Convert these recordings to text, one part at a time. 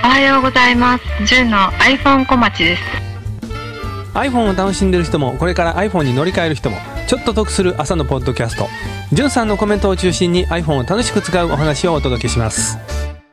はようございます。ジュンの iPhone 小町です。 iPhone を楽しんでる人もこれから iPhone に乗り換える人もちょっと得する朝のポッドキャスト、ジュンさんのコメントを中心に iPhone を楽しく使うお話をお届けします。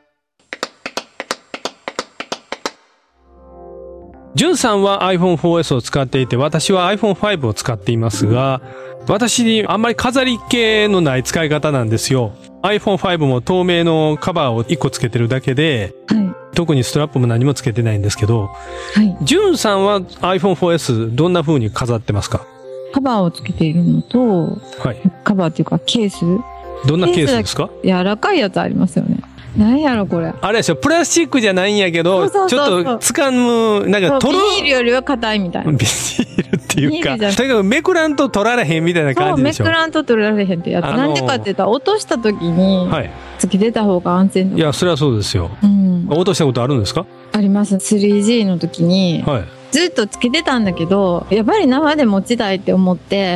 ジュンさんは iPhone4S を使っていて、私は iPhone5 を使っていますが、私にあんまり飾り系のない使い方なんですよ。 iPhone5 も透明のカバーを1個つけてるだけで、特にストラップも何もつけてないんですけど、ジュンさんは iPhone4S どんな風に飾ってますか？ カバーをつけているのと、カバーっていうかケース。 どんなケースですか？ 柔らかいやつありますよね。何やろこれ。 あれでしょ、プラスチックじゃないんやけど、ちょっと掴む、なんか取る。 ビニールよりは硬いみたいな。 ビニールっていうか、とにかくめくらんと取られへんみたいな感じでしょ。 そう、めくらんと取られへんってやつ。なんでかって言ったら、落とした時に、つけてた方が安全だ。 いや、それはそうですよ。落としたことあるんですか？ あります。3G の時に、ずっとつけてたんだけど、やっぱり生で持ちたいって思って、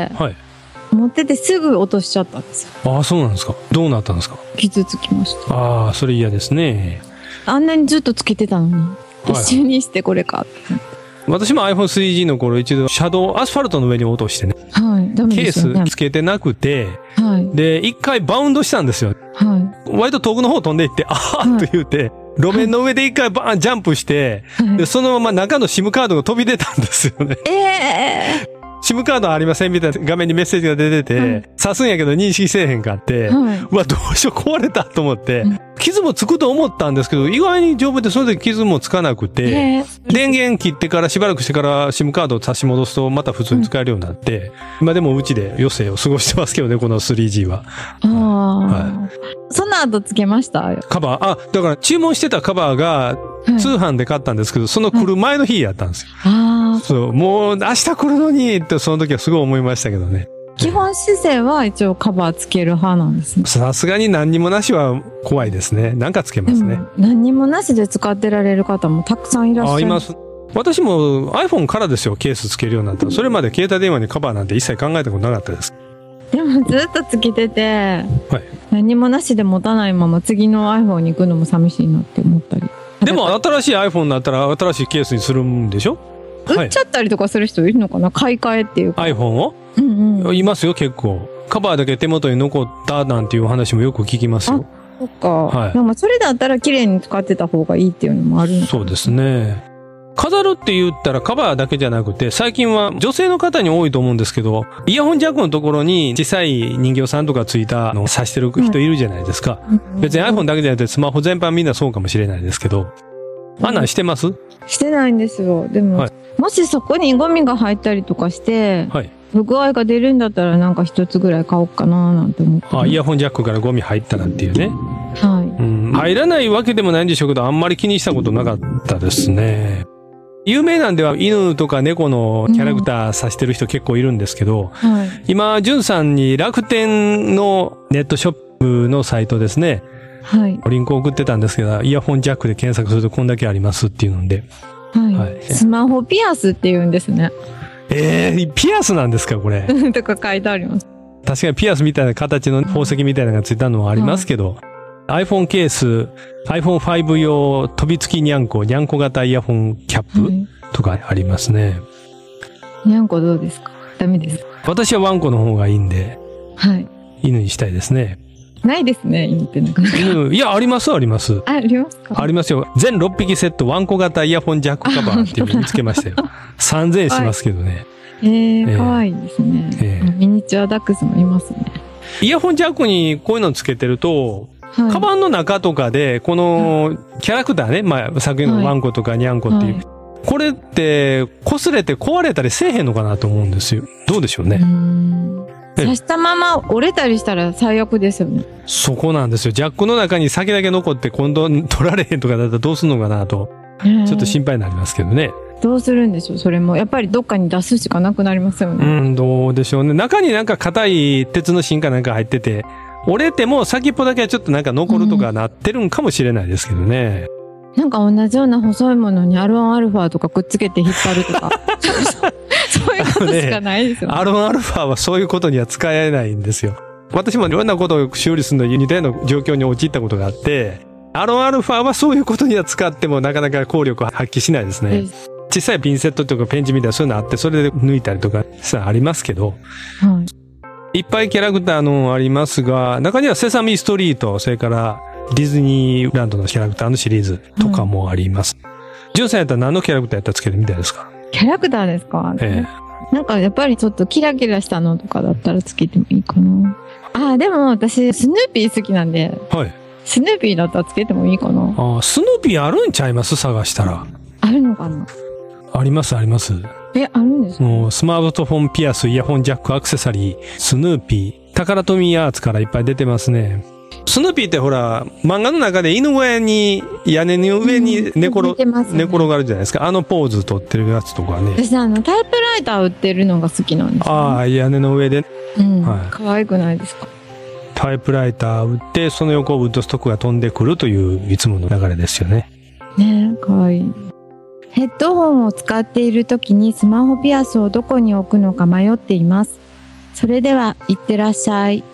持っててすぐ落としちゃったんですよ。 ああ、そうなんですか。どうなったんですか？ 傷つきました。 ああ、それ嫌ですね。 あんなにずっとつけてたのに、一緒にしてこれかって。 私も iPhone3G の頃一度車道、アスファルトの上に落としてね。ダメですよね。ケースつけてなくて、で、一回バウンドしたんですよ。割と遠くの方飛んでいって、あーっと言うて、路面の上で一回バーンジャンプして、で、そのまま中の SIM カードが飛び出たんですよね。SIM カードありませんみたいな画面にメッセージが出てて、刺すんやけど認識せえへんかって、うわ、どうしよう壊れたと思って、傷もつくと思ったんですけど、意外に丈夫でその時傷もつかなくて、電源切ってからしばらくしてから SIM カードを差し戻すとまた普通に使えるようになって、今でもうちで余生を過ごしてますけどね、この 3G は。 その後つけましたカバー、だから注文してたカバーが通販で買ったんですけど、その来る前の日やったんですよ。そう、もう明日来るのにってその時はすごい思いましたけどね。 基本姿勢は一応カバーつける派なんですね。 さすがに何にもなしは怖いですね。なんかつけますね。 何にもなしで使ってられる方もたくさんいらっしゃる。 います。私も iPhone からですよ、ケースつけるようになった。それまで携帯電話にカバーなんて一切考えたことなかったです。 でもずっとつけてて、何もなしで持たないまま次の iPhone に行くのも寂しいなって思ったり。 でも新しい iPhone になったら新しいケースにするんでしょ？ 売っちゃったりとかする人いるのかな？買い替えっていうか。 iPhone を？いますよ、結構。カバーだけ手元に残ったなんていう話もよく聞きますよ。 そっか。でもそれだったら綺麗に使ってた方がいいっていうのもあるのかな。 そうですね。飾るって言ったらカバーだけじゃなくて、最近は女性の方に多いと思うんですけど、イヤホンジャックのところに小さい人形さんとかついたのを挿してる人いるじゃないですか。別に iPhone だけじゃなくてスマホ全般みんなそうかもしれないですけど、あんなんしてます？ してないんですよ。でも、もしそこにゴミが入ったりとかして、不具合が出るんだったらなんか一つぐらい買おうかななんて思って。 イヤホンジャックからゴミ入ったらっていうね。入らないわけでもないんでしょうけど、あんまり気にしたことなかったですね。有名なんでは犬とか猫のキャラクターさしてる人結構いるんですけど、今、じゅんさんに楽天のネットショップのサイトですね。リンクを送ってたんですけど、イヤホンジャックで検索するとこんだけありますっていうので。 スマホピアスって言うんですね。 ピアスなんですか、これ。 とか書いてあります。 確かにピアスみたいな形の宝石みたいなのがついたのはありますけど、iPhone ケース、iPhone5 用飛び付きにゃんこ型イヤホンキャップとかありますね。 にゃんこどうですか？ダメですか？ 私はワンコの方がいいんで、犬にしたいですね。 ないですね、犬ってなかなか。 いや、あります。 ありますか？ ありますよ。全6匹セットワンコ型イヤホンジャックカバーっていうのを見つけましたよ。3000円しますけどね。 かわいいですね。ミニチュアダックスもいますね。 イヤホンジャックにこういうのつけてると、カバンの中とかで、このキャラクターね、作品のワンコとかニャンコっていう、これって擦れて壊れたりせえへんのかなと思うんですよ。どうでしょうね。 刺したまま折れたりしたら最悪ですよね。 そこなんですよ。ジャックの中に先だけ残って今度取られへんとかだったらどうすんのかなと、ちょっと心配になりますけどね。 どうするんでしょう、それも。やっぱりどっかに出すしかなくなりますよね。 どうでしょうね。中になんか硬い鉄の芯かなんか入ってて、折れても先っぽだけはちょっとなんか残るとかなってるんかもしれないですけどね。 なんか同じような細いものにアルオンアルファとかくっつけて引っ張るとか。そういうことしかないですよね。 アルオンアルファはそういうことには使えないんですよ。私もいろんなことを修理するのに似たような状況に陥ったことがあって、 アロンアルファはそういうことには使ってもなかなか効力を発揮しないですね。小さいピンセットとかペンチみたいなそういうのあって、それで抜いたりとかさありますけど、いっぱいキャラクターのありますが、中にはセサミストリート、それからディズニーランドのキャラクターのシリーズとかもあります。ジュンさんやったら何のキャラクターやったらつけてみたいですか？ キャラクターですか？なんかやっぱりちょっとキラキラしたのとかだったらつけてもいいかな。でも私スヌーピー好きなんで、スヌーピーだったらつけてもいいかな。 スヌーピーあるんちゃいます？探したら。 あるのかな？ あります、あります。 あるんですか？ もうスマートフォンピアス、イヤホンジャック、アクセサリー、スヌーピー、タカラトミーアーツからいっぱい出てますね。スヌーピーってほら、漫画の中で犬小屋に、屋根の上に寝転がるじゃないですか。あのポーズ撮ってるやつとかね。 私タイプライター売ってるのが好きなんですよ、 屋根の上で。 可愛くないですか？ タイプライター売って、その横をウッドストックが飛んでくるという、いつもの流れですよね。 ねえ、可愛い。ヘッドホンを使っているときにスマホピアスをどこに置くのか迷っています。それでは、いってらっしゃい。